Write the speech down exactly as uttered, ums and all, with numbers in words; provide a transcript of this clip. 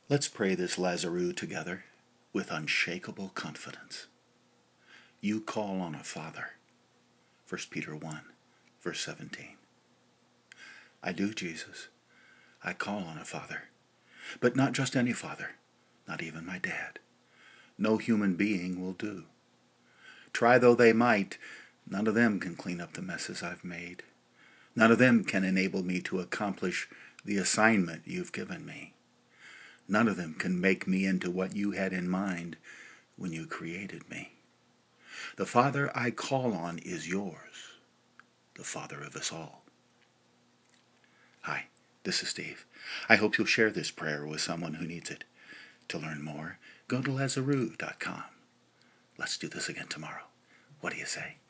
Let's pray this Lazarus together with unshakable confidence. You call on a Father. First Peter one, verse seventeen. I do, Jesus. I call on a Father. But not just any Father. Not even my dad. No human being will do. Try though they might, none of them can clean up the messes I've made. None of them can enable me to accomplish the assignment you've given me. None of them can make me into what you had in mind when you created me. The Father I call on is yours, the Father of us all. Hi, this is Steve. I hope you'll share this prayer with someone who needs it. To learn more, go to lazarus dot com. Let's do this again tomorrow. What do you say?